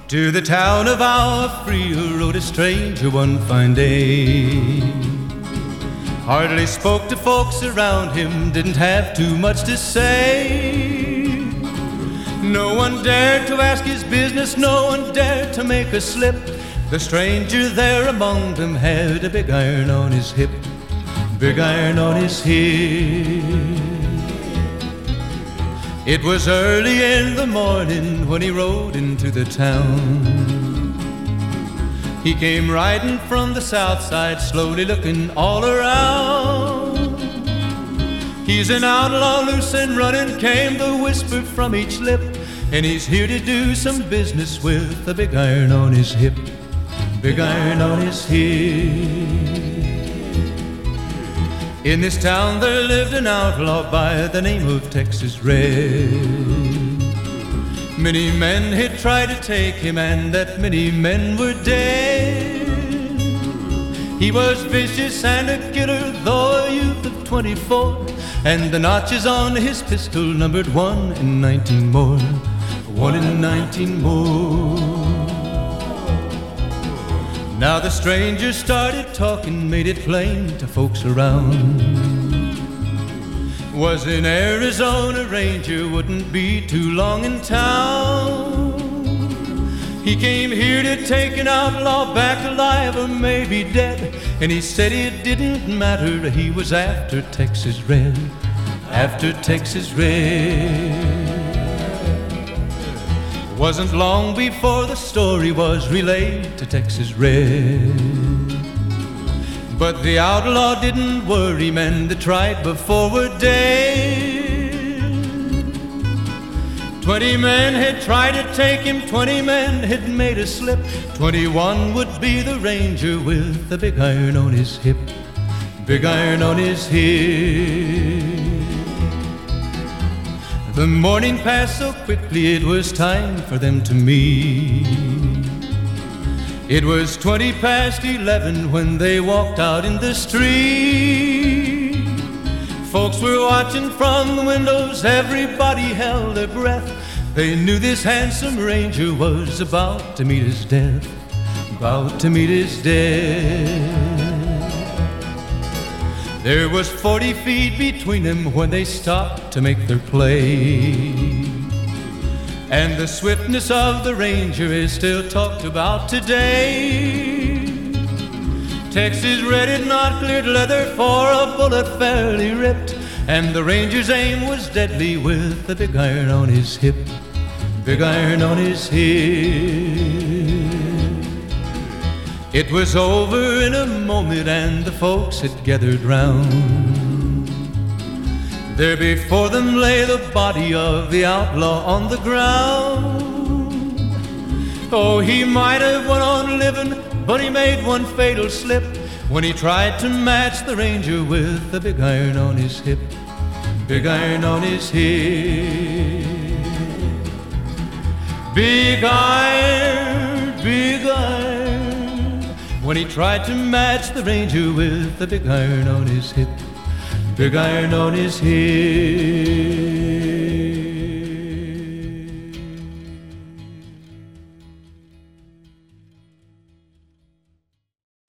To the town of our Free rode a stranger one fine day. Hardly spoke to folks around him, didn't have too much to say. No one dared to ask his business, no one dared to make a slip. The stranger there among them had a big iron on his hip, big iron on his hip. It was early in the morning when he rode into the town. He came riding from the south side, slowly looking all around. He's an outlaw, loose and running, came the whisper from each lip, and he's here to do some business with a big iron on his hip, big iron on his hip. In this town there lived an outlaw by the name of Texas Red. Many men had tried to take him, and that many men were dead. He was vicious and a killer, though a youth of 24, and the notches on his pistol numbered 1 in 19 more, 1 in 19 more. Now the stranger started talking, made it plain to folks around. Was an Arizona Ranger, wouldn't be too long in town. He came here to take an outlaw back alive or maybe dead, and he said it didn't matter, he was after Texas Red, after Texas Red. Wasn't long before the story was relayed to Texas Red. But the outlaw didn't worry men that tried before were dead. 20 men had tried to take him, 20 men had made a slip. 21 would be the Ranger with the big iron on his hip, big iron on his hip. The morning passed so quickly, it was time for them to meet. It was 20 past 11 when they walked out in the street. Folks were watching from the windows, everybody held their breath. They knew this handsome Ranger was about to meet his death, about to meet his death. There was 40 feet between them when they stopped to make their play. And the swiftness of the Ranger is still talked about today. Texas Red had not cleared leather for a bullet fairly ripped, and the Ranger's aim was deadly with the big iron on his hip, big iron on his hip. It was over in a moment and the folks had gathered round. There before them lay the body of the outlaw on the ground. Oh, he might have went on living, but he made one fatal slip when he tried to match the Ranger with the big iron on his hip, big iron on his hip. Big iron, big iron, when he tried to match the Ranger with the big iron on his hip, big iron on his hip.